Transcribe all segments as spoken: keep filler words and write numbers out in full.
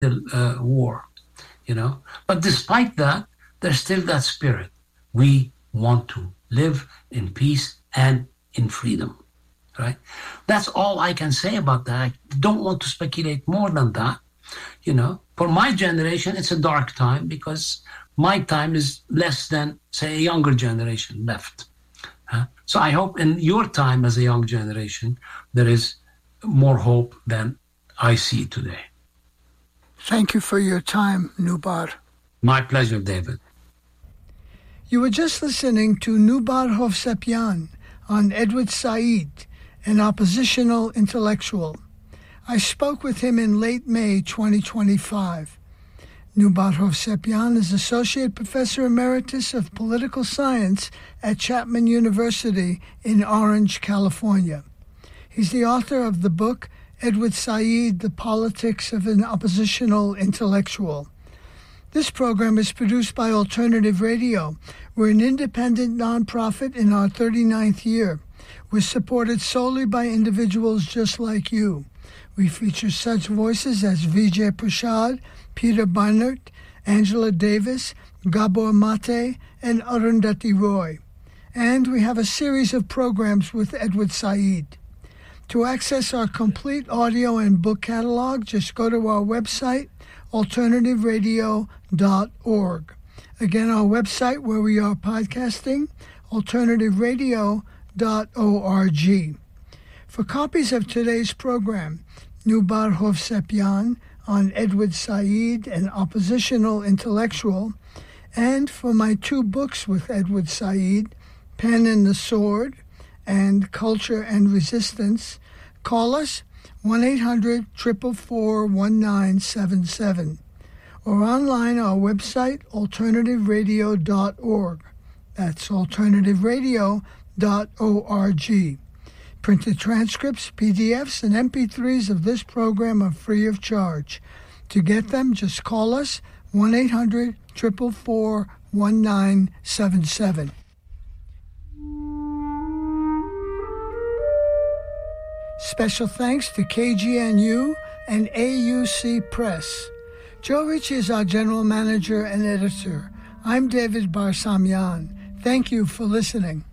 the uh, war, you know. But despite that, there's still that spirit. We want to live in peace and in freedom, right? That's all I can say about that. I don't want to speculate more than that, you know. For my generation, it's a dark time because my time is less than, say, a younger generation left. Uh, so I hope in your time as a young generation, there is more hope than I see today. Thank you for your time, Noubar. My pleasure, David. You were just listening to Noubar Hovsepian on Edward Said, an oppositional intellectual. I spoke with him in late May twenty twenty-five. Noubar Hovsepian is Associate Professor Emeritus of Political Science at Chapman University in Orange, California. He's the author of the book, Edward Said, The Politics of an Oppositional Intellectual. This program is produced by Alternative Radio. We're an independent nonprofit in our thirty-ninth year. We're supported solely by individuals just like you. We feature such voices as Vijay Prashad, Peter Beinart, Angela Davis, Gabor Mate, and Arundhati Roy. And we have a series of programs with Edward Said. To access our complete audio and book catalog, just go to our website, alternative radio dot org. Again, our website where we are podcasting, alternative radio dot org. For copies of today's program, Noubar Hovsepian on Edward Said, an oppositional intellectual, and for my two books with Edward Said, Pen and the Sword and Culture and Resistance, call us one eight hundred, four four four, one nine seven seven or online our website, alternative radio dot org. That's alternative radio dot org. Printed transcripts, P D Fs, and M P threes of this program are free of charge. To get them, just call us one eight hundred, four four four, one nine seven seven. Special thanks to K G N U and A U C Press. Joe Ritchie is our general manager and editor. I'm David Barsamian. Thank you for listening.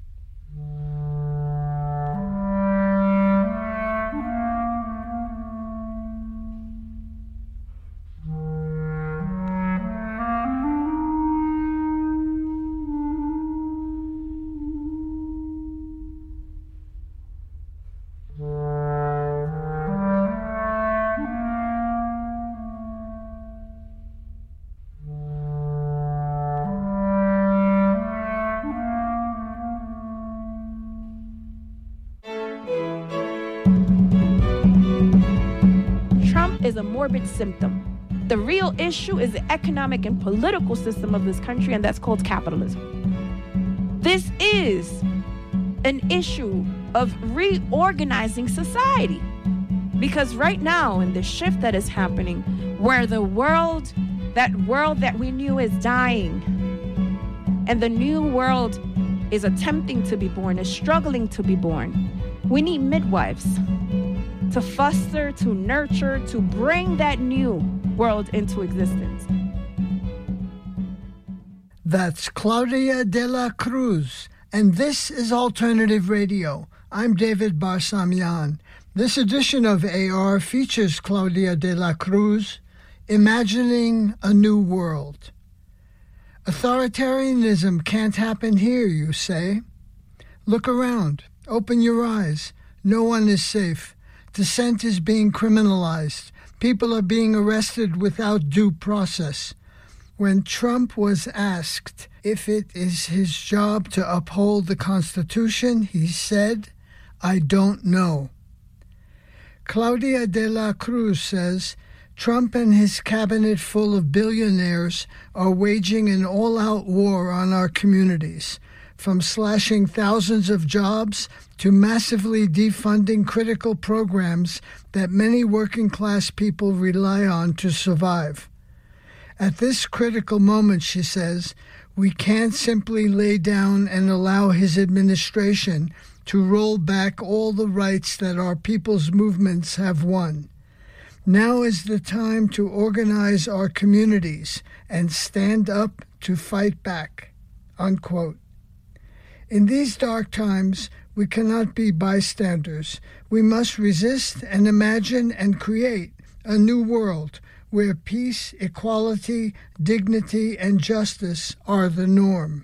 Is a morbid symptom. The real issue is the economic and political system of this country, and that's called capitalism. This is an issue of reorganizing society. Because right now, in the shift that is happening, where the world, that world that we knew is dying, and the new world is attempting to be born, is struggling to be born, we need midwives to foster, to nurture, to bring that new world into existence. That's Claudia de la Cruz, and this is Alternative Radio. I'm David Barsamian. This edition of A R features Claudia de la Cruz, Imagining a New World. Authoritarianism can't happen here, you say. Look around. Open your eyes. No one is safe. Dissent is being criminalized. People are being arrested without due process. When Trump was asked if it is his job to uphold the Constitution, he said, "I don't know." Claudia de la Cruz says, Trump and his cabinet full of billionaires are waging an all-out war on our communities, from slashing thousands of jobs to massively defunding critical programs that many working-class people rely on to survive. At this critical moment, she says, we can't simply lay down and allow his administration to roll back all the rights that our people's movements have won. Now is the time to organize our communities and stand up to fight back, unquote. In these dark times, we cannot be bystanders. We must resist and imagine and create a new world where peace, equality, dignity, and justice are the norm.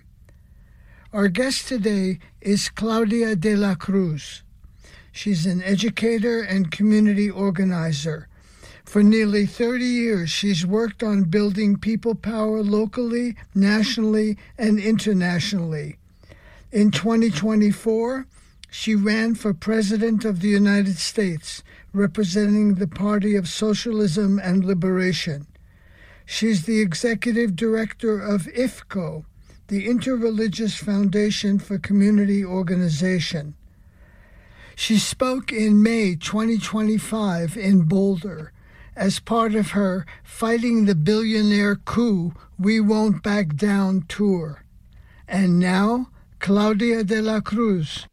Our guest today is Claudia de la Cruz. She's an educator and community organizer. For nearly thirty years, she's worked on building people power locally, nationally, and internationally. In twenty twenty-four, she ran for President of the United States, representing the Party of Socialism and Liberation. She's the executive director of I F C O, the Interreligious Foundation for Community Organization. She spoke in May twenty twenty-five in Boulder as part of her Fighting the Billionaire Coup, We Won't Back Down tour. And now, Claudia de la Cruz.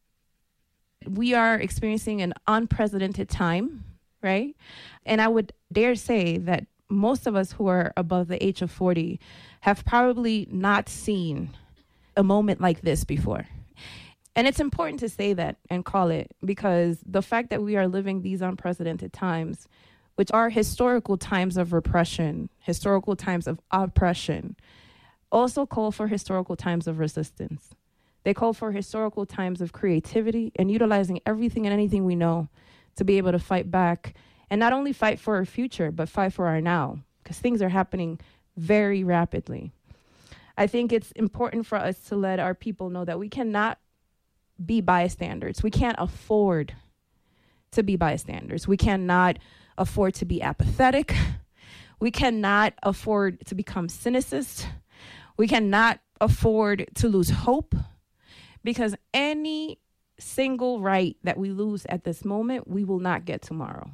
We are experiencing an unprecedented time, right? And I would dare say that most of us who are above the age of forty have probably not seen a moment like this before. And it's important to say that and call it, because the fact that we are living these unprecedented times, which are historical times of repression, historical times of oppression, also call for historical times of resistance. They call for historical times of creativity and utilizing everything and anything we know to be able to fight back, and not only fight for our future, but fight for our now, because things are happening very rapidly. I think it's important for us to let our people know that we cannot be bystanders. We can't afford to be bystanders. We cannot afford to be apathetic. We cannot afford to become cynicists. We cannot afford to lose hope, because any single right that we lose at this moment, we will not get tomorrow.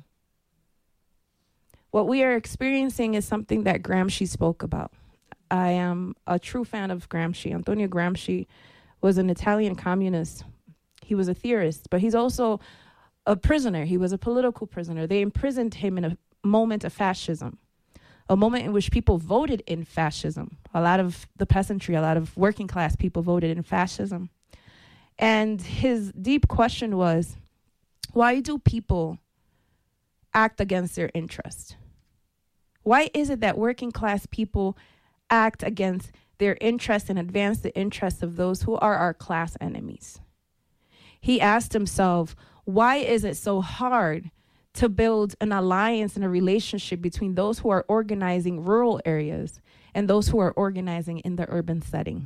What we are experiencing is something that Gramsci spoke about. I am a true fan of Gramsci. Antonio Gramsci was an Italian communist. He was a theorist, but he's also a prisoner. He was a political prisoner. They imprisoned him in a moment of fascism, a moment in which people voted in fascism. A lot of the peasantry, a lot of working class people voted in fascism. And his deep question was, why do people act against their interest? Why is it that working class people act against their interests and advance the interests of those who are our class enemies? He asked himself, why is it so hard to build an alliance and a relationship between those who are organizing rural areas and those who are organizing in the urban setting?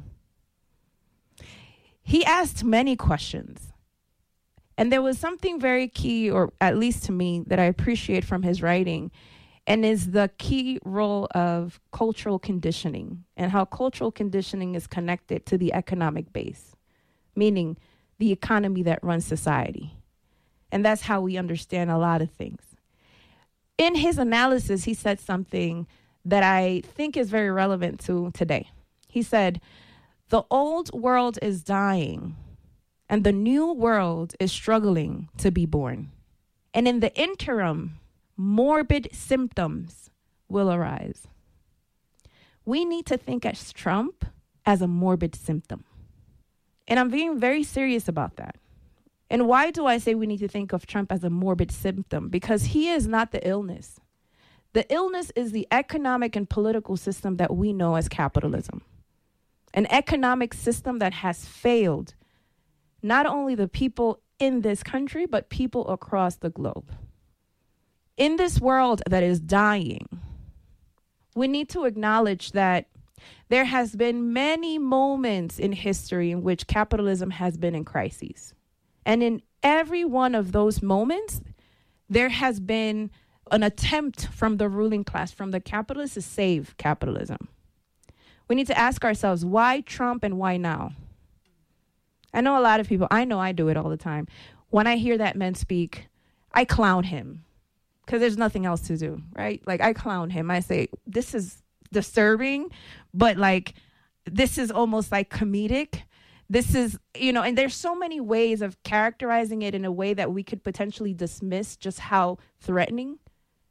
He asked many questions. And there was something very key, or at least to me, that I appreciate from his writing, and is the key role of cultural conditioning and how cultural conditioning is connected to the economic base, meaning the economy that runs society. And that's how we understand a lot of things. In his analysis, he said something that I think is very relevant to today. He said, the old world is dying and the new world is struggling to be born. And in the interim, morbid symptoms will arise. We need to think of Trump as a morbid symptom. And I'm being very serious about that. And why do I say we need to think of Trump as a morbid symptom? Because he is not the illness. The illness is the economic and political system that we know as capitalism. An economic system that has failed not only the people in this country, but people across the globe. In this world that is dying, we need to acknowledge that there has been many moments in history in which capitalism has been in crises. And in every one of those moments, there has been an attempt from the ruling class, from the capitalists, to save capitalism. We need to ask ourselves, why Trump and why now? I know a lot of people, I know I do it all the time. When I hear that man speak, I clown him because there's nothing else to do, right? Like, I clown him. I say, this is disturbing, but like, this is almost like comedic. This is, you know, and there's so many ways of characterizing it in a way that we could potentially dismiss just how threatening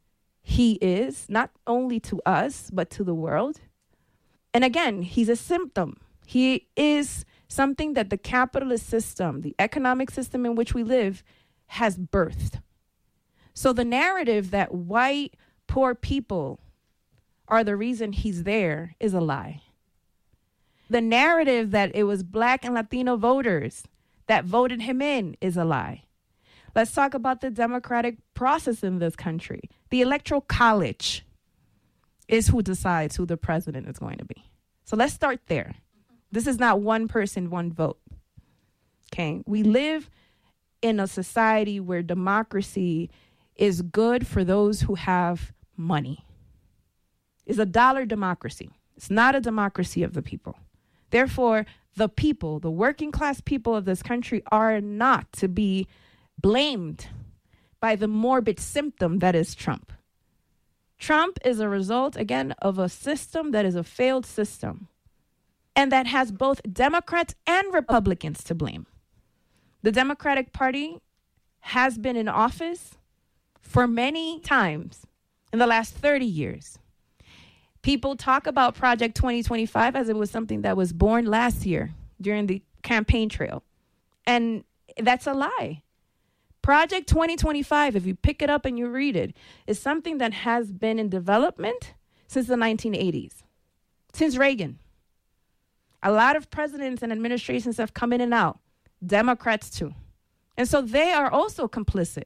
he is, not only to us, but to the world. And again, he's a symptom. He is something that the capitalist system, the economic system in which we live, has birthed. So the narrative that white, poor people are the reason he's there is a lie. The narrative that it was Black and Latino voters that voted him in is a lie. Let's talk about the democratic process in this country. The Electoral College is who decides who the president is going to be. So let's start there. This is not one person, one vote. Okay, we live in a society where democracy is good for those who have money. It's a dollar democracy. It's not a democracy of the people. Therefore, the people, the working class people of this country, are not to be blamed by the morbid symptom that is Trump. Trump is a result, again, of a system that is a failed system, and that has both Democrats and Republicans to blame. The Democratic Party has been in office for many times in the last thirty years. People talk about Project twenty twenty-five as it was something that was born last year during the campaign trail. And that's a lie. Project twenty twenty-five, if you pick it up and you read it, is something that has been in development since the nineteen eighties, since Reagan. A lot of presidents and administrations have come in and out, Democrats too. And so they are also complicit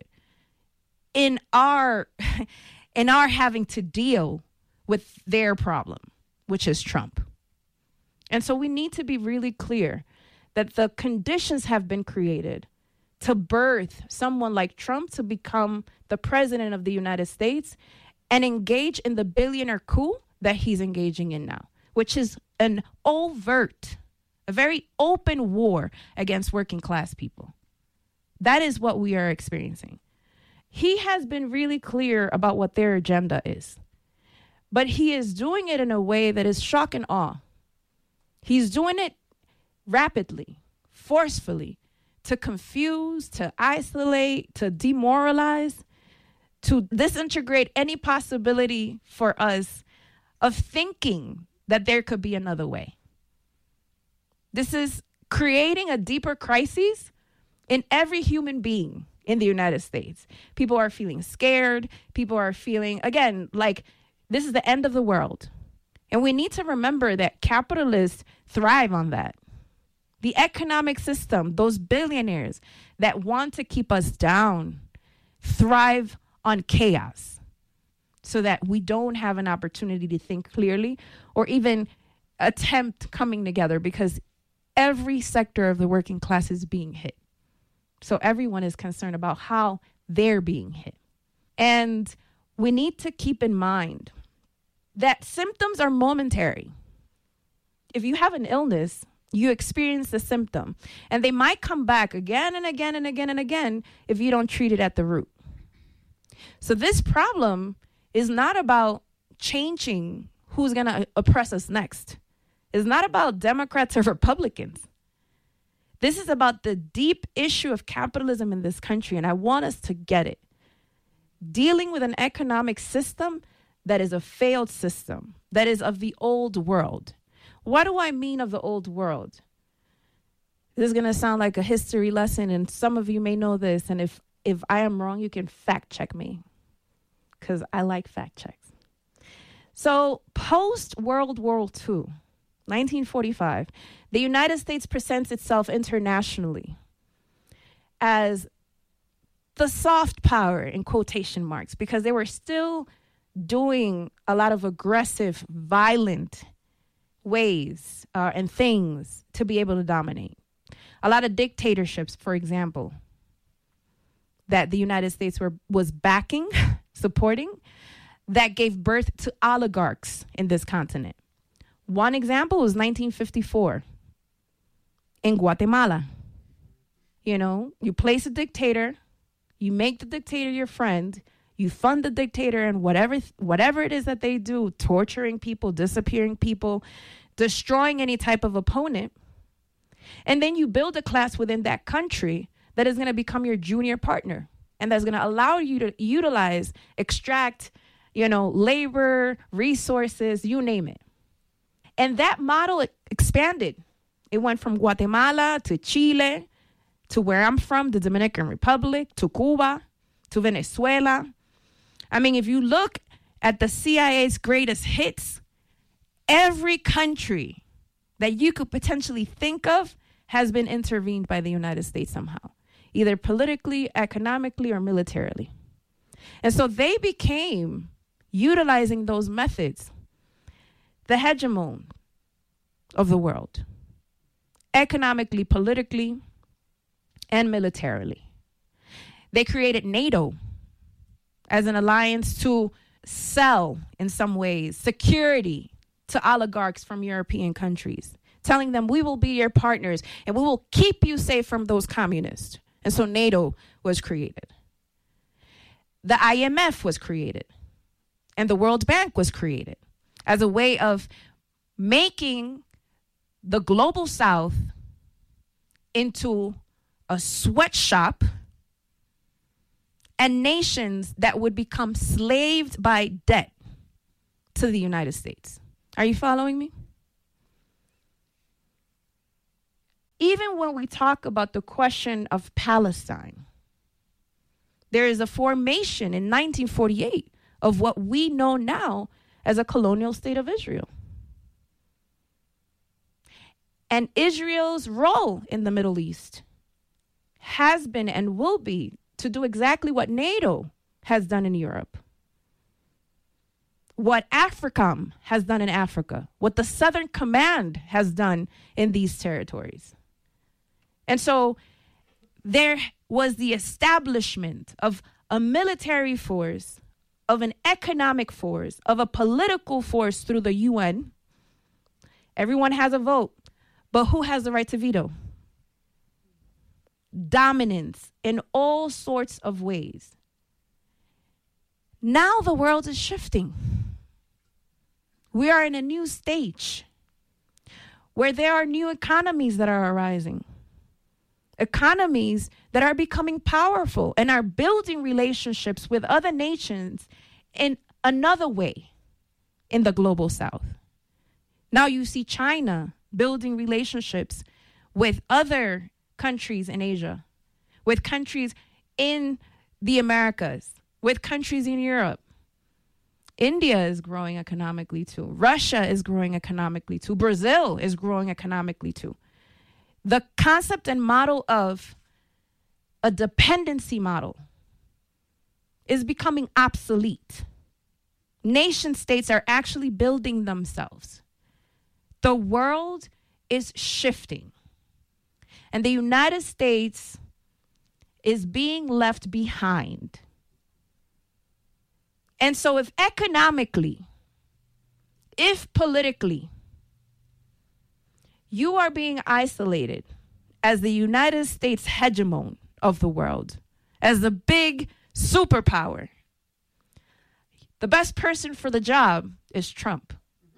in our, in our having to deal with their problem, which is Trump. And so we need to be really clear that the conditions have been created to birth someone like Trump to become the president of the United States and engage in the billionaire coup that he's engaging in now, which is an overt, a very open war against working class people. That is what we are experiencing. He has been really clear about what their agenda is, but he is doing it in a way that is shock and awe. He's doing it rapidly, forcefully, to confuse, to isolate, to demoralize, to disintegrate any possibility for us of thinking that there could be another way. This is creating a deeper crisis in every human being in the United States. People are feeling scared. People are feeling, again, like this is the end of the world. And we need to remember that capitalists thrive on that. The economic system, those billionaires that want to keep us down, thrive on chaos so that we don't have an opportunity to think clearly or even attempt coming together, because every sector of the working class is being hit. So everyone is concerned about how they're being hit. And we need to keep in mind that symptoms are momentary. If you have an illness, you experience the symptom, and they might come back again and again and again and again if you don't treat it at the root. So this problem is not about changing who's going to oppress us next. It's not about Democrats or Republicans. This is about the deep issue of capitalism in this country, and I want us to get it. Dealing with an economic system that is a failed system, that is of the old world. What do I mean of the old world? This is going to sound like a history lesson, and some of you may know this, and if, if I am wrong, you can fact check me, because I like fact checks. So post-World War Two, nineteen forty-five, the United States presents itself internationally as the soft power, in quotation marks, because they were still doing a lot of aggressive, violent ways uh, and things to be able to dominate. A lot of dictatorships, for example, that the United States were was backing, supporting, that gave birth to oligarchs in this continent. One example was nineteen fifty-four in Guatemala. You know, you place a dictator, you make the dictator your friend, you fund the dictator and whatever whatever it is that they do, torturing people, disappearing people, destroying any type of opponent. And then you build a class within that country that is going to become your junior partner, and that's going to allow you to utilize, extract, you know, labor, resources, you name it. And that model expanded. It went from Guatemala to Chile, to where I'm from, the Dominican Republic, to Cuba, to Venezuela. I mean, if you look at the C I A's greatest hits, every country that you could potentially think of has been intervened by the United States somehow, either politically, economically, or militarily. And so they became, utilizing those methods, the hegemon of the world, economically, politically, and militarily. They created NATO as an alliance to sell, in some ways, security to oligarchs from European countries, telling them we will be your partners and we will keep you safe from those communists. And so NATO was created. The I M F was created. And the World Bank was created as a way of making the global South into a sweatshop and nations that would become slaved by debt to the United States. Are you following me? Even when we talk about the question of Palestine, there is a formation in nineteen forty-eight of what we know now as a colonial state of Israel. And Israel's role in the Middle East has been and will be to do exactly what NATO has done in Europe, what AFRICOM has done in Africa, what the Southern Command has done in these territories. And so there was the establishment of a military force, of an economic force, of a political force through the U N. Everyone has a vote, but who has the right to veto? Dominance in all sorts of ways. Now the world is shifting. We are in a new stage where there are new economies that are arising. Economies that are becoming powerful and are building relationships with other nations in another way in the global South. Now you see China building relationships with other countries in Asia, with countries in the Americas, with countries in Europe. India is growing economically too. Russia is growing economically too. Brazil is growing economically too. The concept and model of a dependency model is becoming obsolete. Nation states are actually building themselves. The world is shifting. And the United States is being left behind. And so if economically, if politically, you are being isolated as the United States hegemon of the world, as the big superpower, the best person for the job is Trump.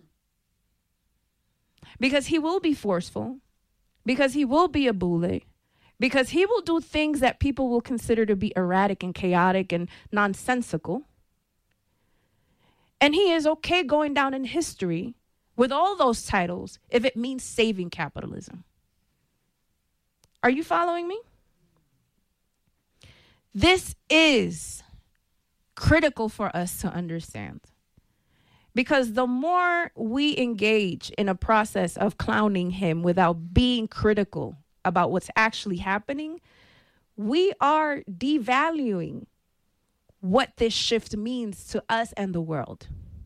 Because he will be forceful, because he will be a bully, because he will do things that people will consider to be erratic and chaotic and nonsensical. And he is okay going down in history with all those titles if it means saving capitalism. Are you following me? This is critical for us to understand. Because the more we engage in a process of clowning him without being critical about what's actually happening, we are devaluing what this shift means to us and the world.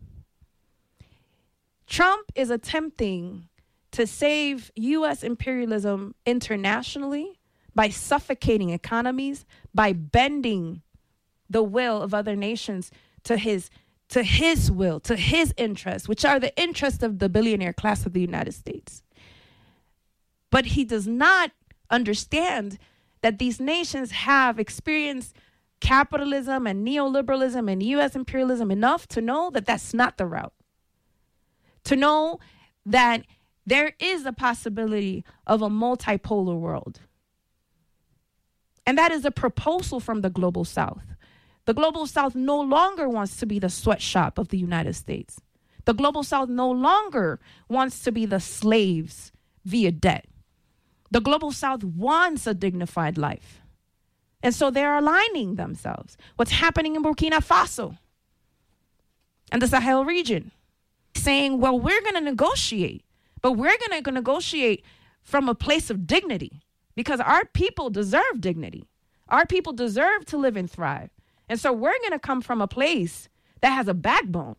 Trump is attempting to save U S imperialism internationally by suffocating economies, by bending the will of other nations to his to his will, to his interests, which are the interests of the billionaire class of the United States. But he does not understand that these nations have experienced capitalism and neoliberalism and U S imperialism enough to know that that's not the route. To know that there is a possibility of a multipolar world. And that is a proposal from the global South. The Global South no longer wants to be the sweatshop of the United States. The Global South no longer wants to be the slaves via debt. The Global South wants a dignified life. And so they're aligning themselves. What's happening in Burkina Faso and the Sahel region, saying, well, we're going to negotiate, but we're going to negotiate from a place of dignity because our people deserve dignity. Our people deserve to live and thrive. And so we're going to come from a place that has a backbone.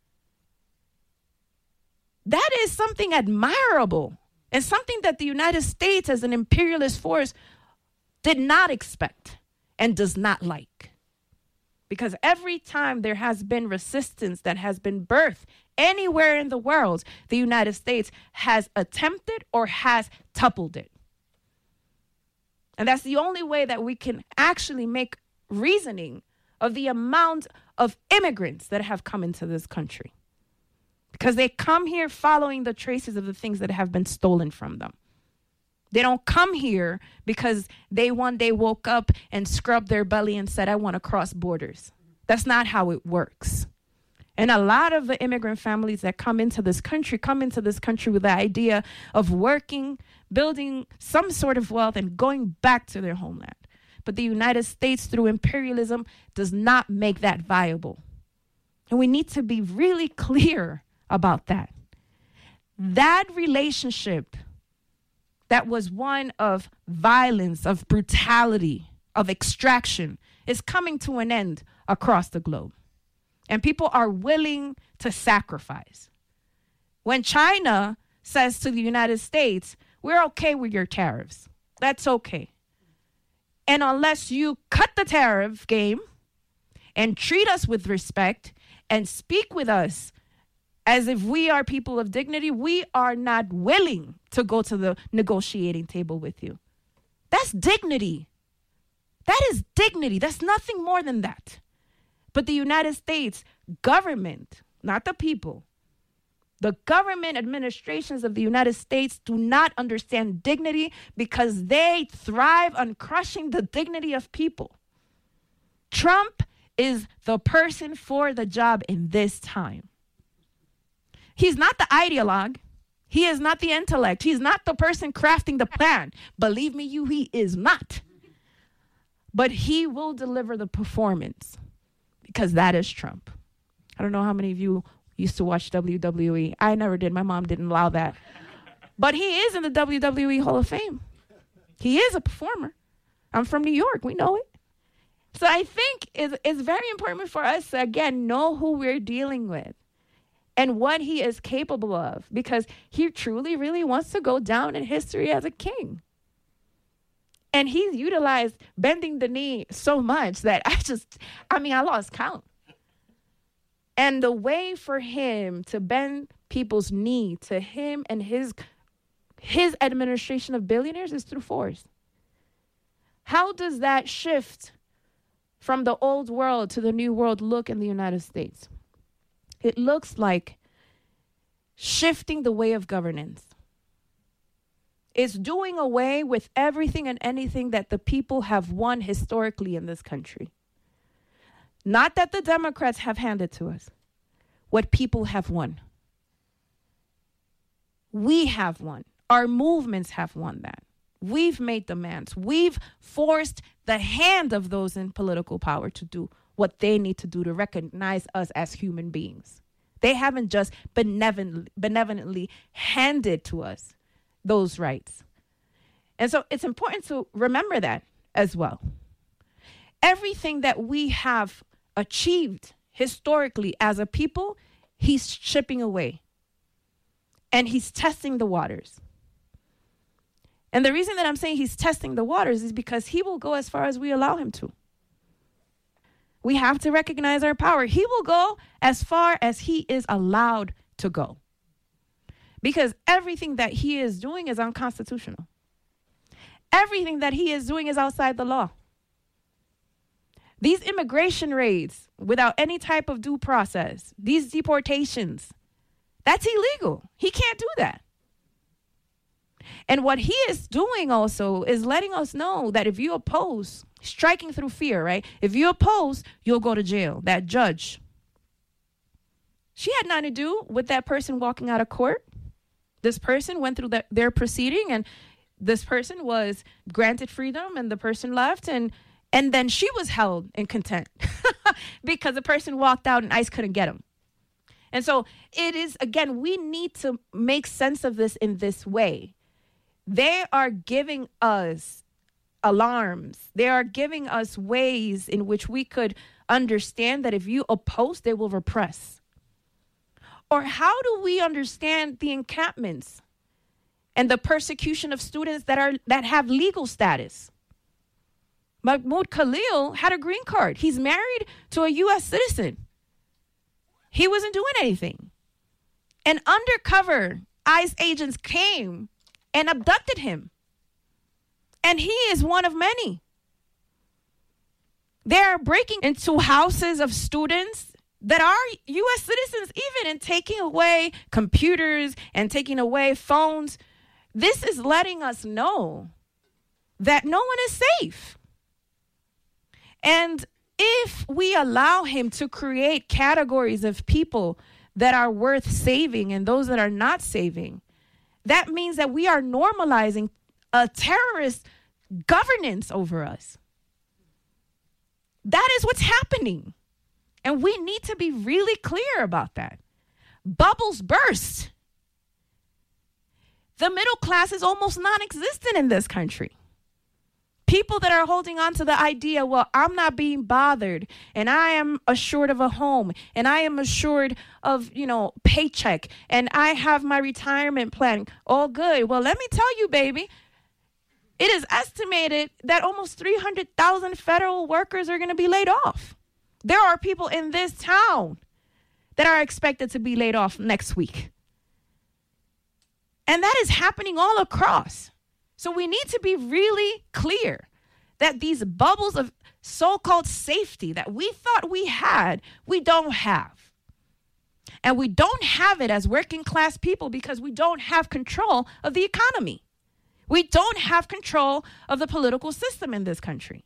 That is something admirable and something that the United States as an imperialist force did not expect and does not like. Because every time there has been resistance that has been birthed anywhere in the world, the United States has attempted or has toppled it. And that's the only way that we can actually make reasoning of the amount of immigrants that have come into this country. Because they come here following the traces of the things that have been stolen from them. They don't come here because they one day woke up and scrubbed their belly and said, I want to cross borders. That's not how it works. And a lot of the immigrant families that come into this country come into this country with the idea of working, building some sort of wealth and going back to their homeland. But the United States, through imperialism, does not make that viable. And we need to be really clear about that. That relationship that was one of violence, of brutality, of extraction, is coming to an end across the globe. And people are willing to sacrifice. When China says to the United States, we're okay with your tariffs, that's okay. And unless you cut the tariff game and treat us with respect and speak with us as if we are people of dignity, we are not willing to go to the negotiating table with you. That's dignity. That is dignity. That's nothing more than that. But the United States government, not the people, the government administrations of the United States do not understand dignity because they thrive on crushing the dignity of people. Trump is the person for the job in this time. He's not the ideologue. He is not the intellect. He's not the person crafting the plan. Believe me, you, he is not. But he will deliver the performance because that is Trump. I don't know how many of you used to watch W W E. I never did. My mom didn't allow that. But he is in the W W E Hall of Fame. He is a performer. I'm from New York. We know it. So I think it's, it's very important for us to, again, know who we're dealing with and what he is capable of, because he truly, really wants to go down in history as a king. And he's utilized bending the knee so much that I just, I mean, I lost count. And the way for him to bend people's knee to him and his, his administration of billionaires is through force. How does that shift from the old world to the new world look in the United States? It looks like shifting the way of governance. It's doing away with everything and anything that the people have won historically in this country. Not that the Democrats have handed to us. What people have won. We have won. Our movements have won that. We've made demands. We've forced the hand of those in political power to do what they need to do to recognize us as human beings. They haven't just benevolently, benevolently handed to us those rights. And so it's important to remember that as well. Everything that we have achieved historically as a people, he's chipping away. And he's testing the waters. And the reason that I'm saying he's testing the waters is because he will go as far as we allow him to. We have to recognize our power. He will go as far as he is allowed to go. Because everything that he is doing is unconstitutional. Everything that he is doing is outside the law. These immigration raids without any type of due process, these deportations, that's illegal. He can't do that. And what he is doing also is letting us know that if you oppose, striking through fear, right? If you oppose, you'll go to jail. That judge, she had nothing to do with that person walking out of court. This person went through the, their proceeding, and this person was granted freedom, and the person left, and and then she was held in contempt because the person walked out and ICE couldn't get him. And so it is, again, we need to make sense of this in this way. They are giving us alarms. They are giving us ways in which we could understand that if you oppose, they will repress. Or how do we understand the encampments and the persecution of students that are that have legal status? Mahmoud Khalil had a green card. He's married to a U S citizen. He wasn't doing anything. And undercover ICE agents came and abducted him. And he is one of many. They're breaking into houses of students that are U S citizens, even, and taking away computers and taking away phones. This is letting us know that no one is safe. And if we allow him to create categories of people that are worth saving and those that are not saving, that means that we are normalizing a terrorist governance over us. That is what's happening. And we need to be really clear about that. Bubbles burst. The middle class is almost non-existent in this country. People that are holding on to the idea, well, I'm not being bothered, and I am assured of a home, and I am assured of, you know, paycheck, and I have my retirement plan. All good. Well, let me tell you, baby, it is estimated that almost three hundred thousand federal workers are going to be laid off. There are people in this town that are expected to be laid off next week. And that is happening all across. So we need to be really clear that these bubbles of so-called safety that we thought we had, we don't have. And we don't have it as working class people because we don't have control of the economy. We don't have control of the political system in this country.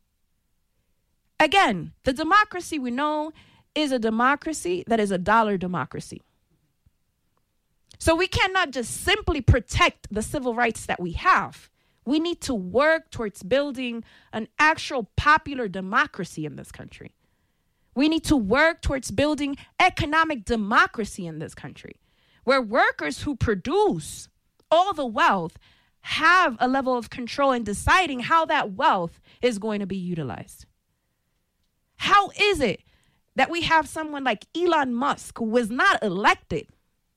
Again, the democracy we know is a democracy that is a dollar democracy. So we cannot just simply protect the civil rights that we have. We need to work towards building an actual popular democracy in this country. We need to work towards building economic democracy in this country, where workers who produce all the wealth have a level of control in deciding how that wealth is going to be utilized. How is it that we have someone like Elon Musk, who was not elected,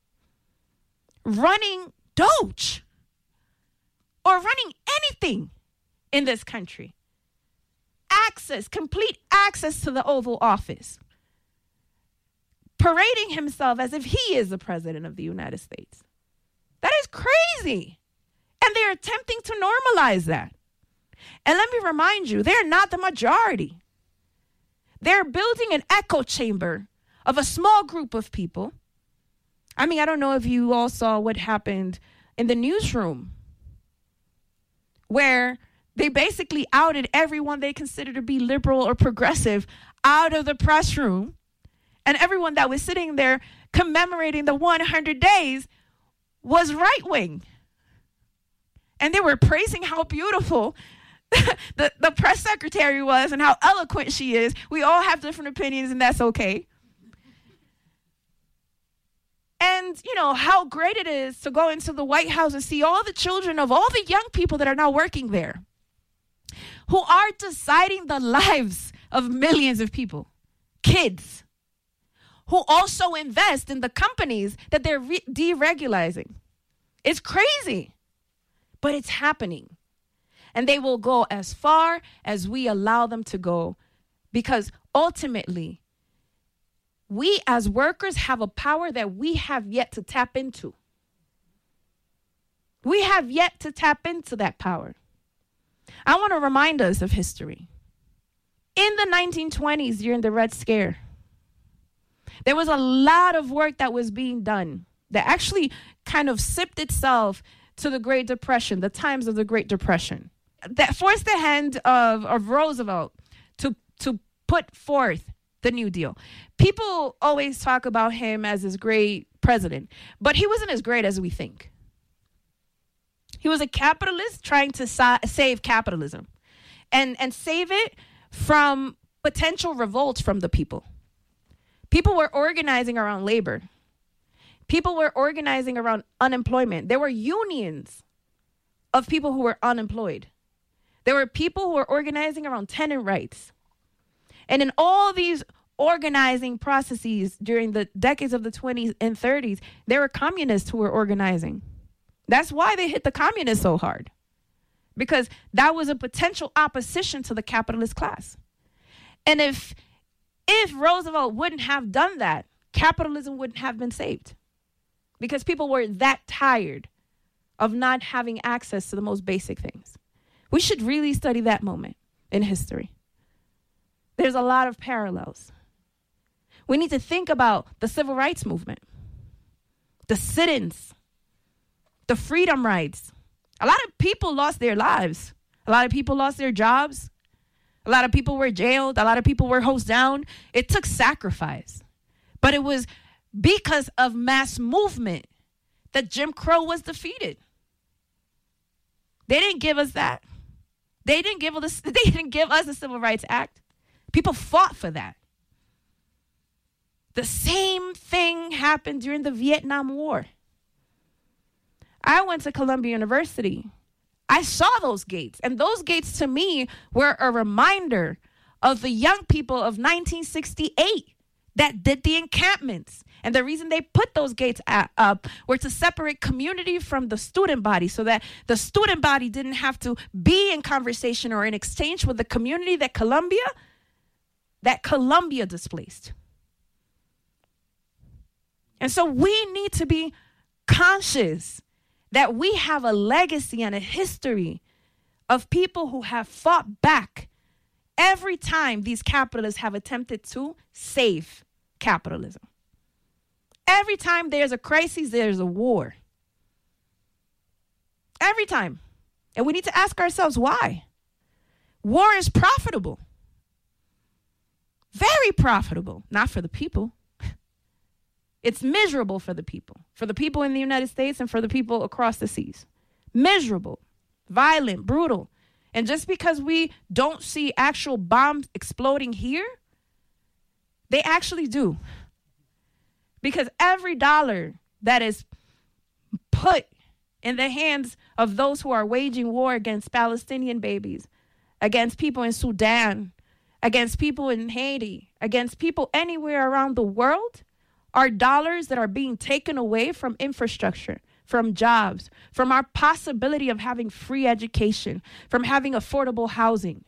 running Doge or running anything in this country? Access, complete access to the Oval Office, parading himself as if he is the president of the United States. That is crazy. And they're attempting to normalize that. And let me remind you, they're not the majority. They're building an echo chamber of a small group of people. I mean, I don't know if you all saw what happened in the newsroom, where they basically outed everyone they consider to be liberal or progressive out of the press room. And everyone that was sitting there commemorating the one hundred days was right-wing. And they were praising how beautiful the, the press secretary was and how eloquent she is. We all have different opinions, and that's okay. And, you know, how great it is to go into the White House and see all the children of all the young people that are now working there, who are deciding the lives of millions of people, kids, who also invest in the companies that they're re- deregulating. It's crazy, but it's happening. And they will go as far as we allow them to go, because ultimately, we as workers have a power that we have yet to tap into. We have yet to tap into that power. I want to remind us of history. In the nineteen twenties, during the Red Scare, there was a lot of work that was being done that actually kind of sipped itself to the Great Depression, the times of the Great Depression, that forced the hand of, of Roosevelt to, to put forth the New Deal. People always talk about him as this great president, but he wasn't as great as we think. He was a capitalist trying to sa- save capitalism and, and save it from potential revolts from the people. People were organizing around labor. People were organizing around unemployment. There were unions of people who were unemployed. There were people who were organizing around tenant rights. And in all these organizing processes during the decades of the twenties and thirties, there were communists who were organizing. That's why they hit the communists so hard, because that was a potential opposition to the capitalist class. And if if Roosevelt wouldn't have done that, capitalism wouldn't have been saved, because people were that tired of not having access to the most basic things. We should really study that moment in history. There's a lot of parallels. We need to think about the civil rights movement, the sit-ins, the freedom rights. A lot of people lost their lives. A lot of people lost their jobs. A lot of people were jailed. A lot of people were hosed down. It took sacrifice. But it was because of mass movement that Jim Crow was defeated. They didn't give us that. They didn't give us, they didn't give us the Civil Rights Act. People fought for that. The same thing happened during the Vietnam War. I went to Columbia University. I saw those gates. And those gates to me were a reminder of the young people of nineteen sixty-eight that did the encampments. And the reason they put those gates up were to separate community from the student body, so that the student body didn't have to be in conversation or in exchange with the community that Columbia, that Columbia displaced. And so we need to be conscious that we have a legacy and a history of people who have fought back every time these capitalists have attempted to save capitalism. Every time there's a crisis, there's a war. Every time. And we need to ask ourselves why. War is profitable. Very profitable. Not for the people. It's miserable for the people. For the people in the United States and for the people across the seas. Miserable. Violent. Brutal. And just because we don't see actual bombs exploding here, they actually do. Because every dollar that is put in the hands of those who are waging war against Palestinian babies, against people in Sudan, against people in Haiti, against people anywhere around the world, are dollars that are being taken away from infrastructure, from jobs, from our possibility of having free education, from having affordable housing.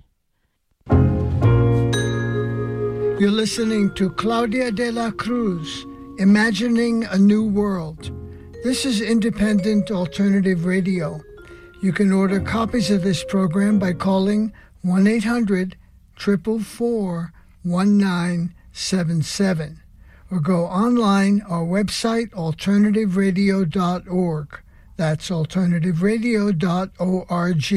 You're listening to Claudia de la Cruz, Imagining a New World. This is Independent Alternative Radio. You can order copies of this program by calling one eight hundred, four four four, one nine seven seven or go online our website, alternative radio dot org. That's alternative radio dot org.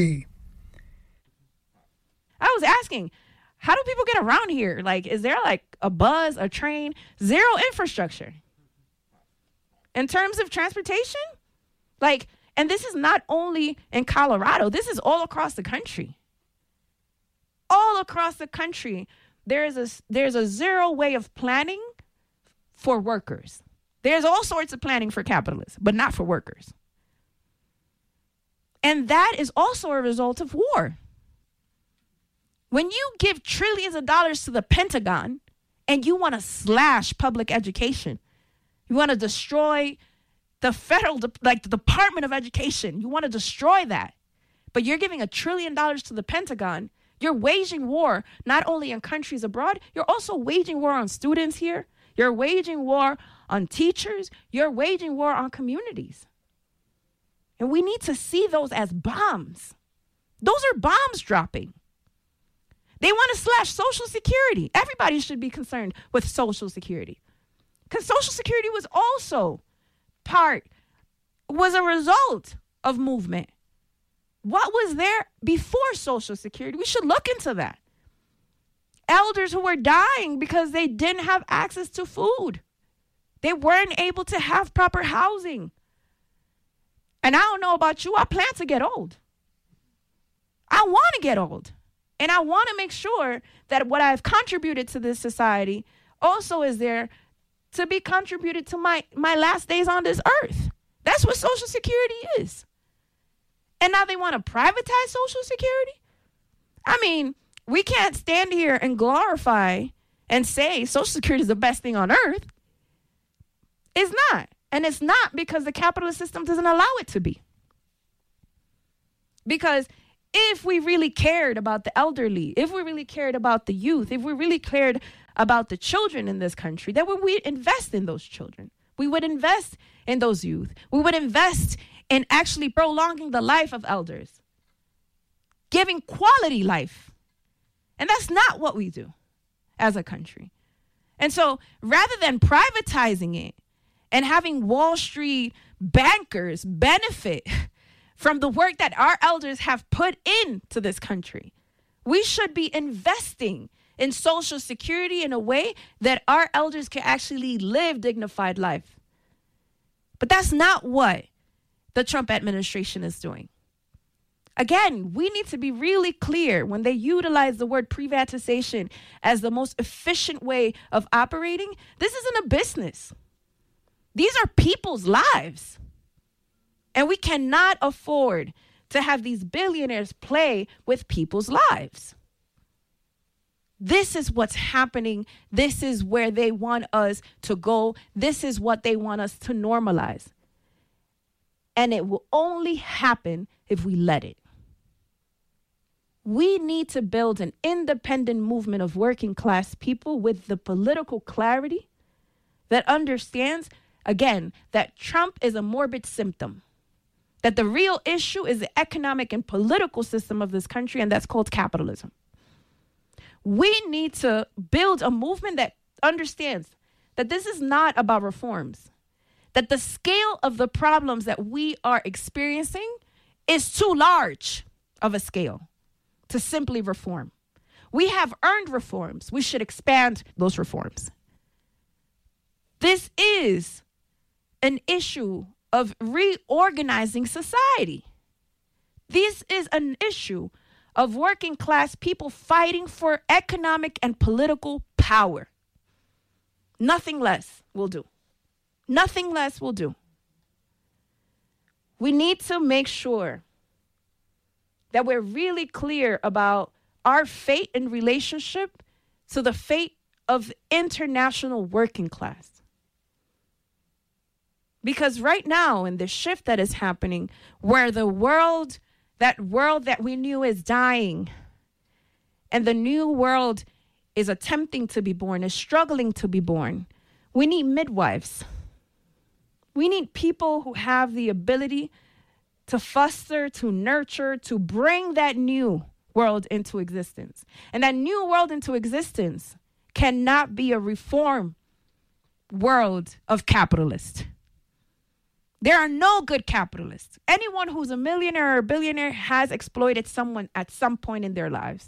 I was asking, how do people get around here? Like, is there like a bus, a train? Zero infrastructure. In terms of transportation? Like, and this is not only in Colorado. This is all across the country. All across the country, there is a, there's a zero way of planning for workers. There's all sorts of planning for capitalists, but not for workers. And that is also a result of war. When you give trillions of dollars to the Pentagon and you want to slash public education, you want to destroy the federal, like the Department of Education, you want to destroy that, but you're giving a trillion dollars to the Pentagon, you're waging war not only in countries abroad, you're also waging war on students here, you're waging war on teachers, you're waging war on communities. And we need to see those as bombs. Those are bombs dropping. They want to slash Social Security. Everybody should be concerned with Social Security. Because Social Security was also part, was a result of movement? What was there before Social Security? We should look into that. Elders who were dying because they didn't have access to food. They weren't able to have proper housing. And I don't know about you, I plan to get old. I want to get old. And I want to make sure that what I've contributed to this society also is there to be contributed to my, my last days on this earth. That's what Social Security is. And now they want to privatize Social Security? I mean, we can't stand here and glorify and say Social Security is the best thing on earth. It's not. And it's not because the capitalist system doesn't allow it to be. Because if we really cared about the elderly, if we really cared about the youth, if we really cared about the children in this country, then we would invest in those children. We would invest in those youth. We would invest in actually prolonging the life of elders, giving quality life. And that's not what we do as a country. And so rather than privatizing it and having Wall Street bankers benefit from the work that our elders have put into this country, we should be investing in Social Security in a way that our elders can actually live dignified life. But that's not what the Trump administration is doing. Again, we need to be really clear when they utilize the word privatization as the most efficient way of operating. This isn't a business. These are people's lives. And we cannot afford to have these billionaires play with people's lives. This is what's happening. This is where they want us to go. This is what they want us to normalize. And it will only happen if we let it. We need to build an independent movement of working class people with the political clarity that understands, again, that Trump is a morbid symptom, that the real issue is the economic and political system of this country, and that's called capitalism. We need to build a movement that understands that this is not about reforms, that the scale of the problems that we are experiencing is too large of a scale to simply reform. We have earned reforms. We should expand those reforms. This is an issue of reorganizing society. This is an issue of working class people fighting for economic and political power. Nothing less will do. Nothing less will do. We need to make sure that we're really clear about our fate in relationship to the fate of the international working class. Because right now, in the shift that is happening, where the world, that world that we knew is dying, and the new world is attempting to be born, is struggling to be born, we need midwives. We need people who have the ability to foster, to nurture, to bring that new world into existence. And that new world into existence cannot be a reform world of capitalists. There are no good capitalists. Anyone who's a millionaire or a billionaire has exploited someone at some point in their lives.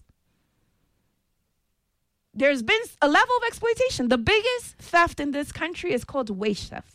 There's been a level of exploitation. The biggest theft in this country is called wage theft.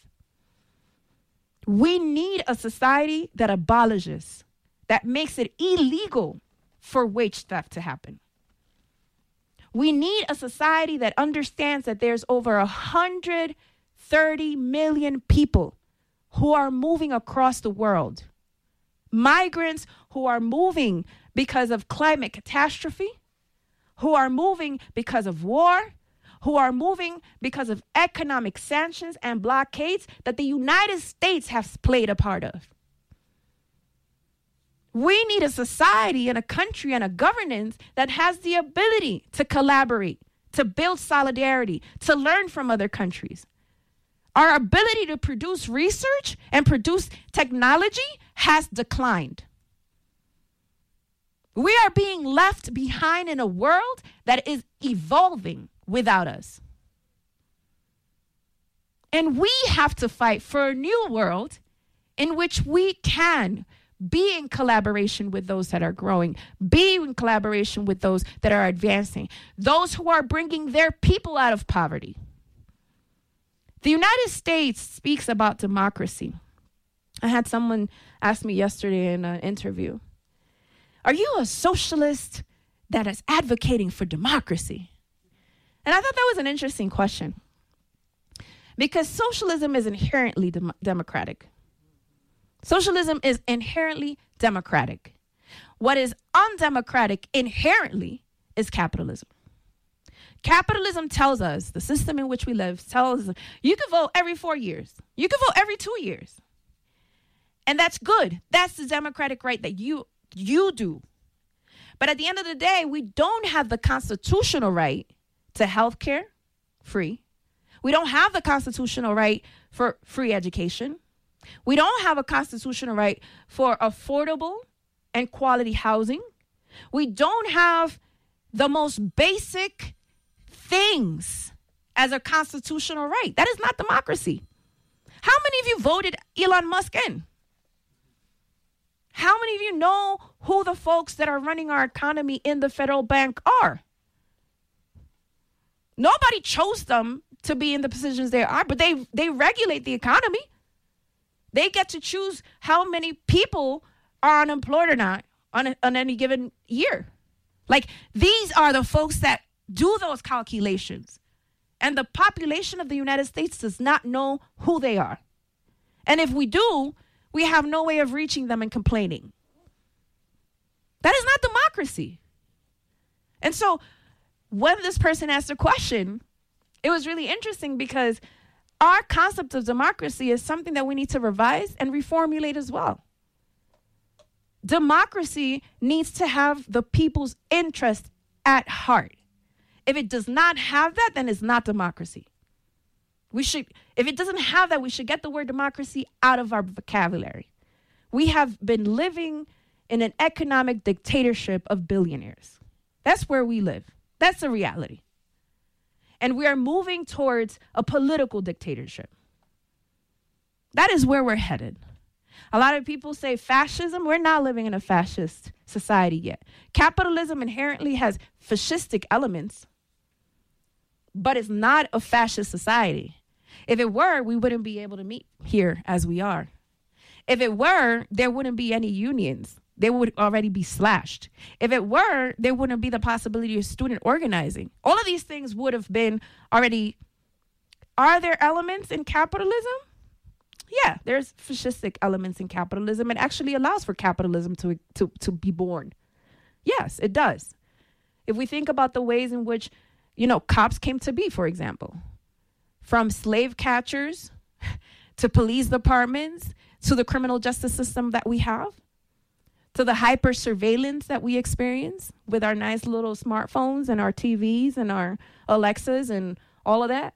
We need a society that abolishes, that makes it illegal for wage theft to happen. We need a society that understands that there's over one hundred thirty million people who are moving across the world. Migrants who are moving because of climate catastrophe, who are moving because of war, who are moving because of economic sanctions and blockades that the United States has played a part of. We need a society and a country and a governance that has the ability to collaborate, to build solidarity, to learn from other countries. Our ability to produce research and produce technology has declined. We are being left behind in a world that is evolving without us. And we have to fight for a new world in which we can Be in collaboration with those that are growing. Be in collaboration with those that are advancing. Those who are bringing their people out of poverty. The United States speaks about democracy. I had someone ask me yesterday in an interview, are you a socialist that is advocating for democracy? And I thought that was an interesting question. Because socialism is inherently dem- democratic. Socialism is inherently democratic. What is undemocratic inherently is capitalism. Capitalism tells us, the system in which we live tells us, you can vote every four years. You can vote every two years. And that's good. That's the democratic right that you you do. But at the end of the day, we don't have the constitutional right to health care, free. We don't have the constitutional right for free education. We don't have a constitutional right for affordable and quality housing. We don't have the most basic things as a constitutional right. That is not democracy. How many of you voted Elon Musk in? How many of you know who the folks that are running our economy in the federal bank are? Nobody chose them to be in the positions they are, but they, they regulate the economy. They get to choose how many people are unemployed or not on, a, on any given year. Like, these are the folks that do those calculations. And the population of the United States does not know who they are. And if we do, we have no way of reaching them and complaining. That is not democracy. And so when this person asked a question, it was really interesting because our concept of democracy is something that we need to revise and reformulate as well. Democracy needs to have the people's interest at heart. If it does not have that, then it's not democracy. We should, if it doesn't have that, we should get the word democracy out of our vocabulary. We have been living in an economic dictatorship of billionaires. That's where we live. That's the reality. And we are moving towards a political dictatorship. That is where we're headed. A lot of people say fascism. We're not living in a fascist society yet. Capitalism inherently has fascistic elements, but it's not a fascist society. If it were, we wouldn't be able to meet here as we are. If it were, there wouldn't be any unions. They would already be slashed. If it were, there wouldn't be the possibility of student organizing. All of these things would have been already. Are there elements in capitalism? Yeah, there's fascistic elements in capitalism. It actually allows for capitalism to, to, to be born. Yes, it does. If we think about the ways in which, you know, cops came to be, for example, from slave catchers to police departments to the criminal justice system that we have, to the hyper surveillance that we experience with our nice little smartphones and our T Vs and our Alexas and all of that.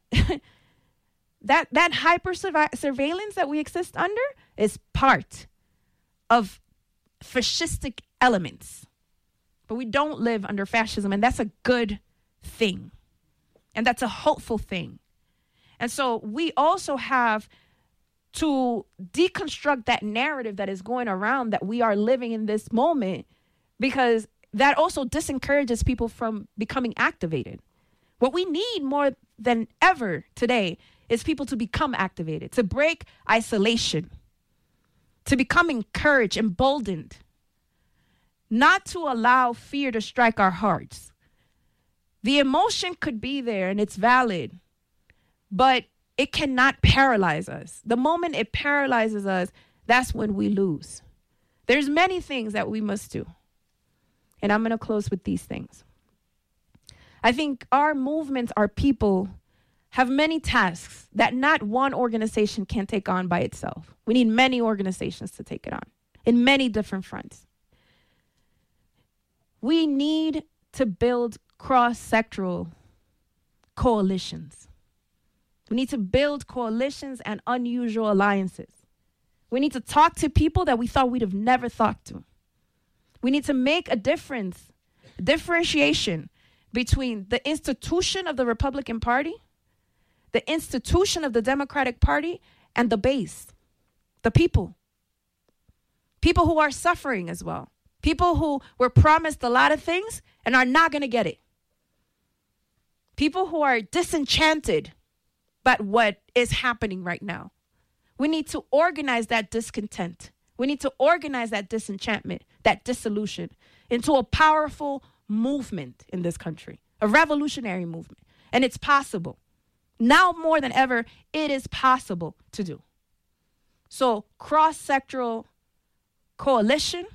that that hyper surveillance that we exist under is part of fascistic elements. But we don't live under fascism, and that's a good thing. And that's a hopeful thing. And so we also have to deconstruct that narrative that is going around that we are living in this moment, because that also disencourages people from becoming activated. What we need more than ever today is people to become activated, to break isolation, to become encouraged, emboldened, not to allow fear to strike our hearts. The emotion could be there and it's valid, but it cannot paralyze us. The moment it paralyzes us, that's when we lose. There's many things that we must do. And I'm going to close with these things. I think our movements, our people, have many tasks that not one organization can take on by itself. We need many organizations to take it on in many different fronts. We need to build cross-sectoral coalitions. We need to build coalitions and unusual alliances. We need to talk to people that we thought we'd have never talked to. We need to make a difference, differentiation between the institution of the Republican Party, the institution of the Democratic Party, and the base, the people. People who are suffering as well. People who were promised a lot of things and are not going to get it. People who are disenchanted by what is happening right now. We need to organize that discontent. We need to organize that disenchantment, that dissolution into a powerful movement in this country, a revolutionary movement. And it's possible. Now more than ever, it is possible to do. So cross-sectoral coalition,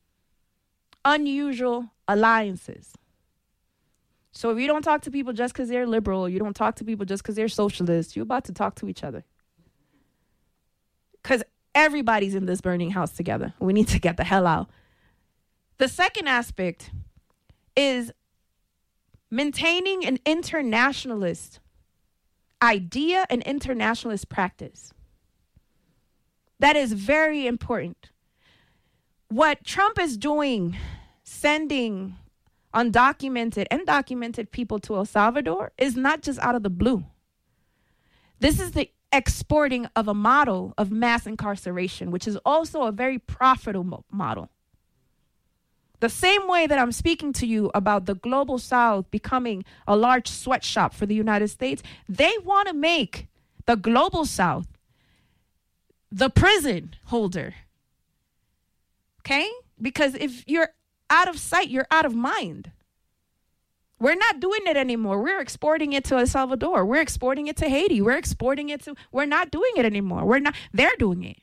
unusual alliances. So if you don't talk to people just because they're liberal, you don't talk to people just because they're socialist, you're about to talk to each other. Because everybody's in this burning house together. We need to get the hell out. The second aspect is maintaining an internationalist idea and internationalist practice. That is very important. What Trump is doing, sending undocumented and documented people to El Salvador, is not just out of the blue. This is the exporting of a model of mass incarceration, which is also a very profitable model. The same way that I'm speaking to you about the global South becoming a large sweatshop for the United States, they want to make the global South the prison holder. Okay? Because if you're out of sight, you're out of mind. We're not doing it anymore. We're exporting it to El Salvador. We're exporting it to Haiti. We're exporting it to, we're not doing it anymore. We're not, they're doing it.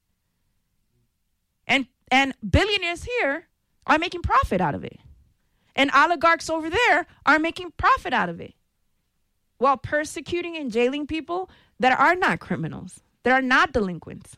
And, and billionaires here are making profit out of it. And oligarchs over there are making profit out of it, while persecuting and jailing people that are not criminals, that are not delinquents.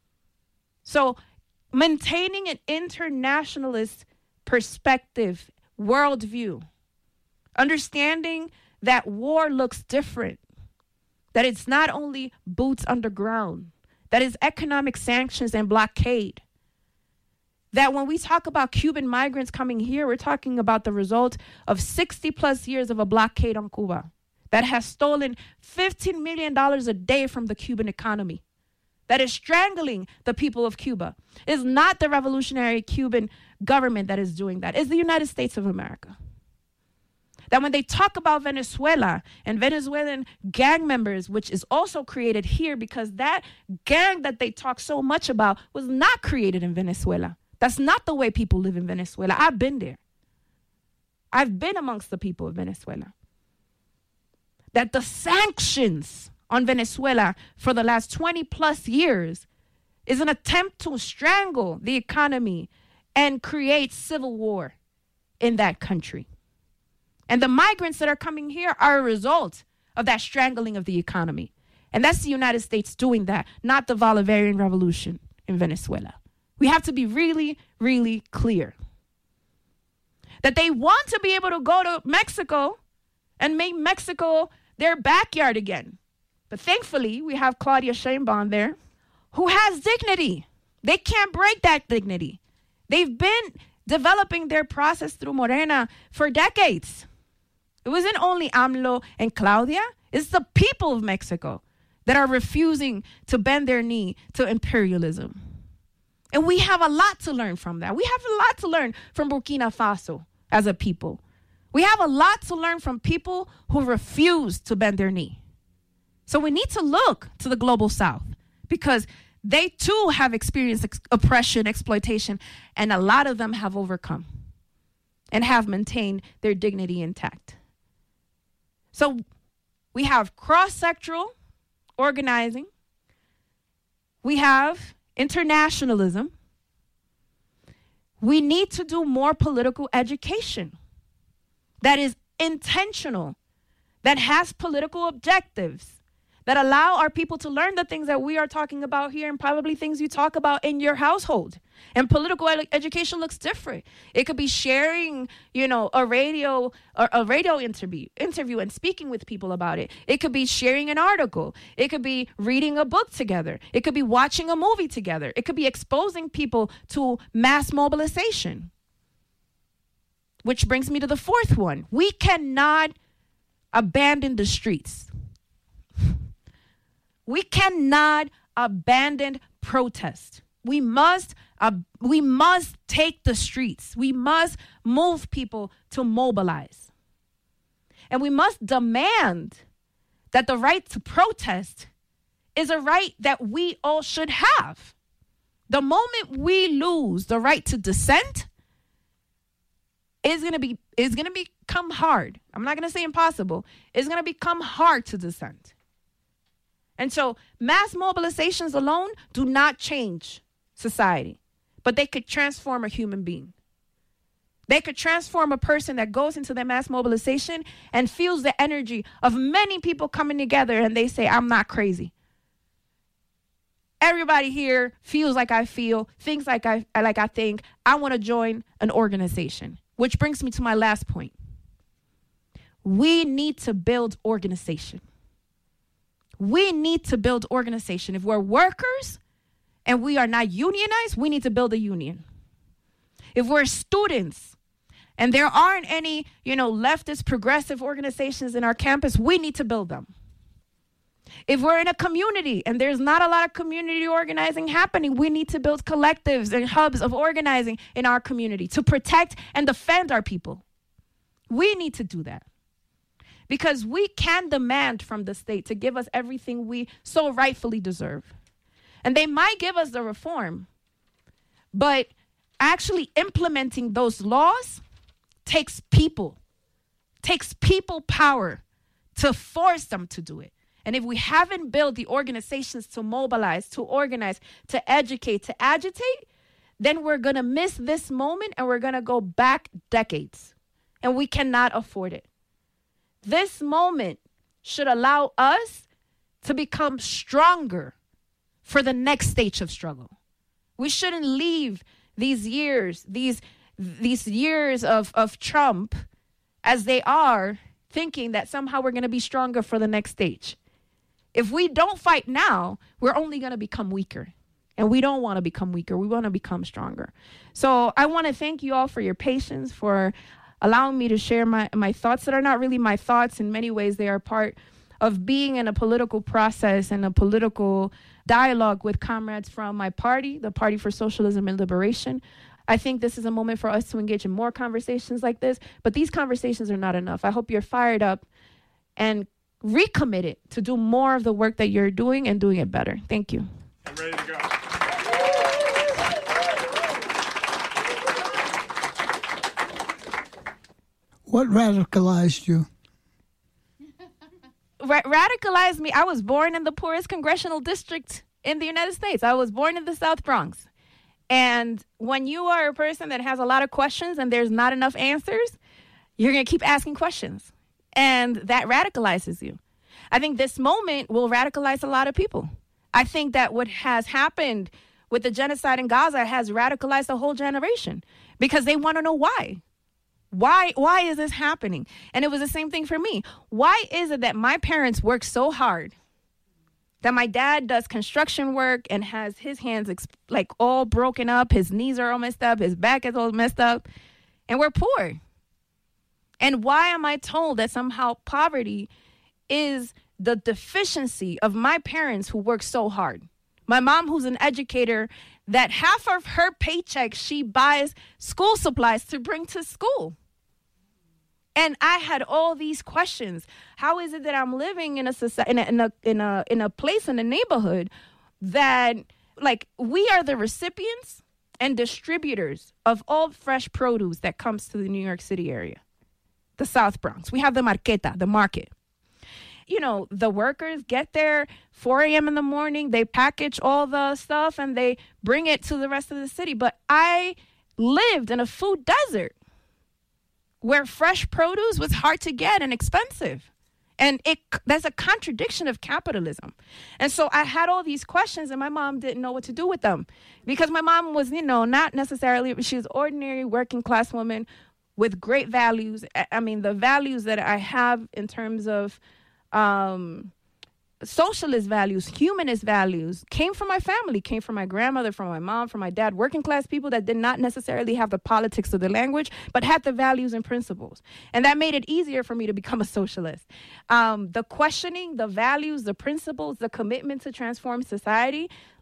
So maintaining an internationalist perspective, worldview, understanding that war looks different, that it's not only boots underground, that it's economic sanctions and blockade. That when we talk about Cuban migrants coming here, we're talking about the result of sixty plus years of a blockade on Cuba that has stolen fifteen million dollars a day from the Cuban economy, that is strangling the people of Cuba. It's not the revolutionary Cuban government that is doing that. It's the United States of America. That when they talk about Venezuela and Venezuelan gang members, which is also created here, because that gang that they talk so much about was not created in Venezuela. That's not the way people live in Venezuela. I've been there. I've been amongst the people of Venezuela. That the sanctions on Venezuela for the last twenty plus years is an attempt to strangle the economy and create civil war in that country. And the migrants that are coming here are a result of that strangling of the economy. And that's the United States doing that, not the Bolivarian Revolution in Venezuela. We have to be really, really clear that they want to be able to go to Mexico and make Mexico their backyard again. But thankfully, we have Claudia Sheinbaum there, who has dignity. They can't break that dignity. They've been developing their process through Morena for decades. It wasn't only AMLO and Claudia. It's the people of Mexico that are refusing to bend their knee to imperialism. And we have a lot to learn from that. We have a lot to learn from Burkina Faso as a people. We have a lot to learn from people who refuse to bend their knee. So we need to look to the global South, because they too have experienced ex- oppression, exploitation, and a lot of them have overcome and have maintained their dignity intact. So we have cross-sectoral organizing. We have internationalism. We need to do more political education that is intentional, that has political objectives, that allow our people to learn the things that we are talking about here and probably things you talk about in your household. And political ed- education looks different. It could be sharing, you know, a radio or a radio interview, interview and speaking with people about it. It could be sharing an article. It could be reading a book together. It could be watching a movie together. It could be exposing people to mass mobilization. Which brings me to the fourth one. We cannot abandon the streets. We cannot abandon protest. We must uh, we must take the streets. We must move people to mobilize. And we must demand that the right to protest is a right that we all should have. The moment we lose the right to dissent, it's going to be it's going to become hard. I'm not going to say impossible. It's going to become hard to dissent. And so mass mobilizations alone do not change society, but they could transform a human being. They could transform a person that goes into the mass mobilization and feels the energy of many people coming together and they say, I'm not crazy. Everybody here feels like I feel, thinks like I like I think. I want to join an organization, which brings me to my last point. We need to build organization. We need to build organization. If we're workers and we are not unionized, we need to build a union. If we're students and there aren't any, you know, leftist progressive organizations in our campus, we need to build them. If we're in a community and there's not a lot of community organizing happening, we need to build collectives and hubs of organizing in our community to protect and defend our people. We need to do that because we can demand from the state to give us everything we so rightfully deserve. And they might give us the reform, but actually implementing those laws takes people, takes people power to force them to do it. And if we haven't built the organizations to mobilize, to organize, to educate, to agitate, then we're going to miss this moment and we're going to go back decades. And we cannot afford it. This moment should allow us to become stronger for the next stage of struggle. We shouldn't leave these years, these these years of, of Trump as they are, thinking that somehow we're going to be stronger for the next stage. If we don't fight now, we're only going to become weaker. And we don't want to become weaker. We want to become stronger. So I want to thank you all for your patience, for allowing me to share my, my thoughts that are not really my thoughts. In many ways, they are part of being in a political process and a political dialogue with comrades from my party, the Party for Socialism and Liberation. I think this is a moment for us to engage in more conversations like this, but these conversations are not enough. I hope you're fired up and recommitted to do more of the work that you're doing and doing it better. Thank you. I'm ready to go. What radicalized you? Ra- radicalized me. I was born in the poorest congressional district in the United States. I was born in the South Bronx. And when you are a person that has a lot of questions and there's not enough answers, you're going to keep asking questions. And that radicalizes you. I think this moment will radicalize a lot of people. I think that what has happened with the genocide in Gaza has radicalized a whole generation because they want to know why. Why, why is this happening? And it was the same thing for me. Why is it that my parents work so hard, that my dad does construction work and has his hands ex- like all broken up, his knees are all messed up, his back is all messed up, and we're poor? And why am I told that somehow poverty is the deficiency of my parents who work so hard? My mom, who's an educator, that half of her paycheck, she buys school supplies to bring to school. And I had all these questions. How is it that I'm living in a society, in a, in a, in a, in a place, in a neighborhood that, like, we are the recipients and distributors of all fresh produce that comes to the New York City area, the South Bronx. We have the marqueta, the market. You know, the workers get there four a.m. in the morning, they package all the stuff and they bring it to the rest of the city. But I lived in a food desert where fresh produce was hard to get and expensive. And it that's a contradiction of capitalism. And so I had all these questions and my mom didn't know what to do with them because my mom was, you know, not necessarily, she was ordinary working class woman with great values. I mean, the values that I have in terms of um, socialist values, humanist values, came from my family, came from my grandmother, from my mom, from my dad, working class people that did not necessarily have the politics of the language, but had the values and principles. And that made it easier for me to become a socialist. Um, the questioning, the values, the principles, the commitment to transform society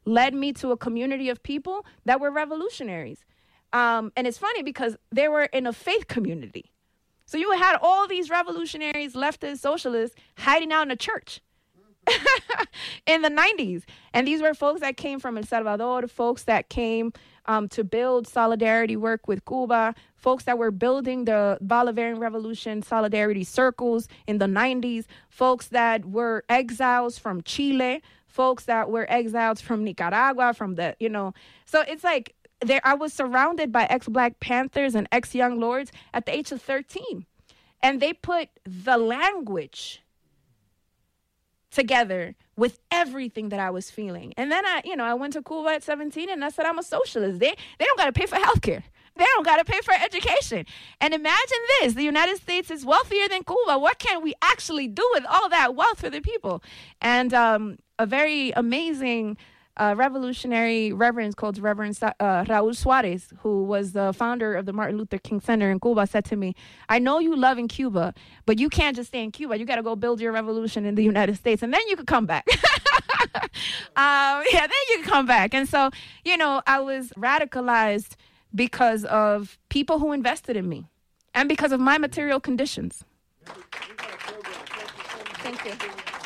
led me to a community of people that were revolutionaries. Um, and it's funny because they were in a faith community. So you had all these revolutionaries, leftists, socialists, hiding out in a church in the nineties. And these were folks that came from El Salvador, folks that came um, to build solidarity work with Cuba, folks that were building the Bolivarian Revolution solidarity circles in the nineties, folks that were exiles from Chile, folks that were exiles from Nicaragua, from the, you know, so it's like there I was surrounded by ex-Black Panthers and ex-Young Lords at the age of thirteen. And they put the language together with everything that I was feeling. And then I, you know, I went to Cuba at seventeen and I said, I'm a socialist. They they don't got to pay for healthcare. They don't got to pay for education. And imagine this, the United States is wealthier than Cuba. What can we actually do with all that wealth for the people? And um, a very amazing uh, revolutionary reverend called Reverend uh, Raul Suarez, who was the founder of the Martin Luther King Center in Cuba, said to me, I know you love in Cuba, but you can't just stay in Cuba. You got to go build your revolution in the United States, and then you could come back. um, yeah, then you can come back. And so, you know, I was radicalized because of people who invested in me and because of my material conditions. Thank you.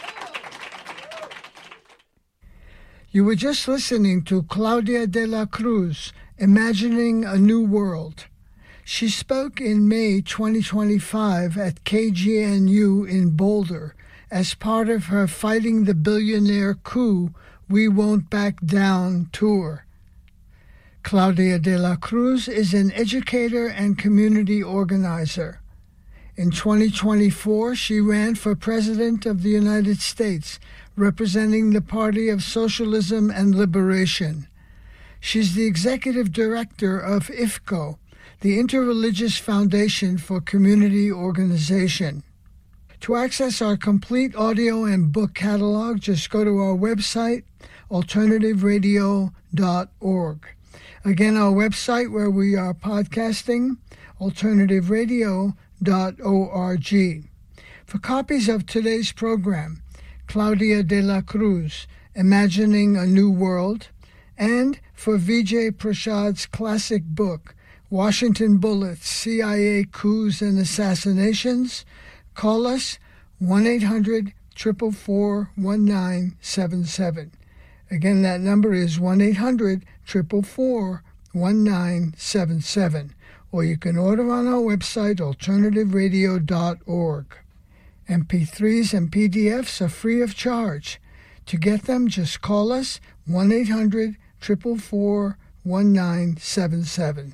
You were just listening to Claudia de la Cruz, Imagining a New World. She spoke in May twenty twenty-five at K G N U in Boulder as part of her Fighting the Billionaire Coup, We Won't Back Down tour. Claudia de la Cruz is an educator and community organizer. In twenty twenty-four, she ran for President of the United States, representing the Party of Socialism and Liberation. She's the executive director of I F C O, the Interreligious Foundation for Community Organization. To access our complete audio and book catalog, just go to our website, alternative radio dot org. Again, our website where we are podcasting, alternative radio dot org. For copies of today's program, Claudia de la Cruz, Imagining a New World, and for Vijay Prashad's classic book, Washington Bullets, C I A Coups and Assassinations, call us one eight hundred, four four four, one nine seven seven. Again, that number is one eight hundred, four four four, one nine seven seven. Or you can order on our website, alternative radio dot org. M P threes and P D Fs are free of charge. To get them, just call us one eight hundred, four four four, one nine seven seven.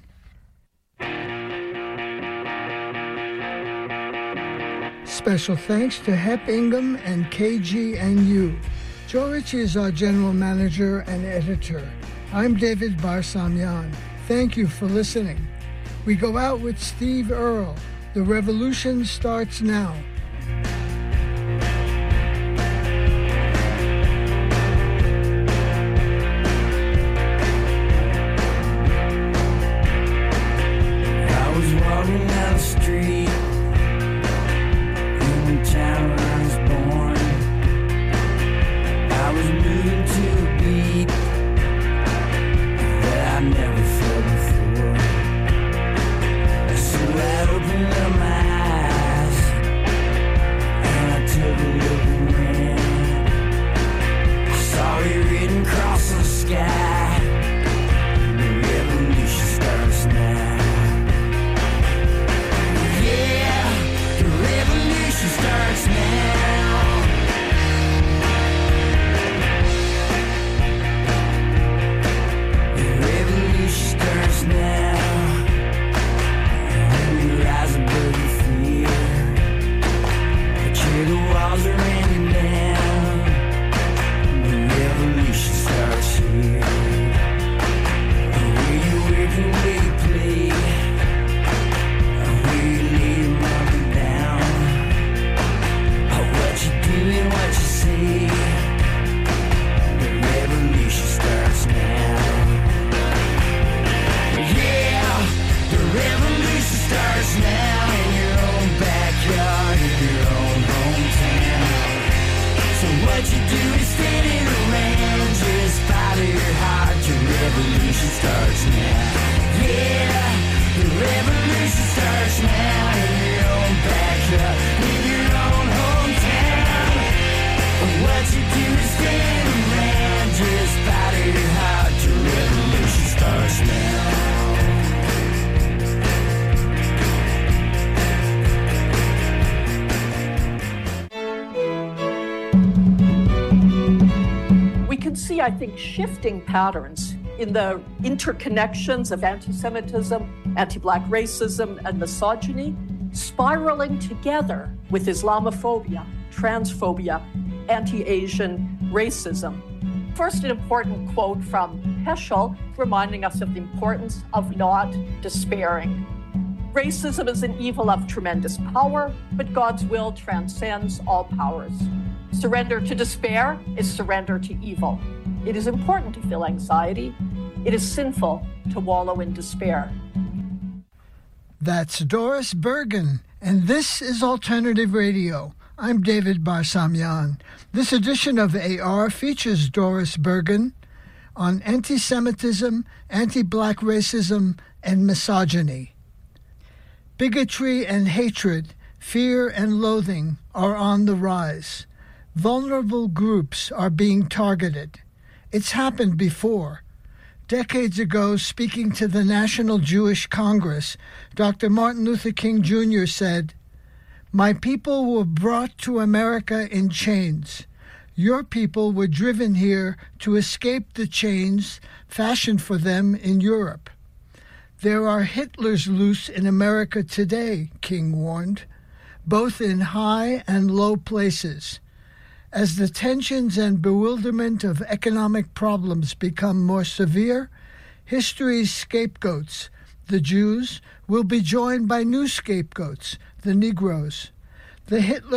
Special thanks to Hep Ingham and K G N U. Joe Ritchie is our general manager and editor. I'm David Barsamyan. Thank you for listening. We go out with Steve Earle. The revolution starts now. I was walking down the street in the town where I was born. I was moving to a beat that I never felt before. So I opened up my eyes starts now. Yeah, the revolution starts now in your own backyard, in your own hometown. What you do is stand around, just fight it hard. Your revolution starts now. See, I think, shifting patterns in the interconnections of anti-Semitism, anti-Black racism, and misogyny, spiraling together with Islamophobia, transphobia, anti-Asian racism. First, an important quote from Heschel, reminding us of the importance of not despairing. Racism is an evil of tremendous power, but God's will transcends all powers. Surrender to despair is surrender to evil. It is important to feel anxiety. It is sinful to wallow in despair. That's Doris Bergen, and this is Alternative Radio. I'm David Barsamian. This edition of A R features Doris Bergen on anti-Semitism, anti-Black racism, and misogyny. Bigotry and hatred, fear and loathing are on the rise. Vulnerable groups are being targeted. It's happened before. Decades ago, speaking to the National Jewish Congress, Doctor Martin Luther King Junior said, "My people were brought to America in chains. Your people were driven here to escape the chains fashioned for them in Europe. There are Hitlers loose in America today," King warned, "both in high and low places. As the tensions and bewilderment of economic problems become more severe, history's scapegoats, the Jews, will be joined by new scapegoats, the Negroes. The Hitler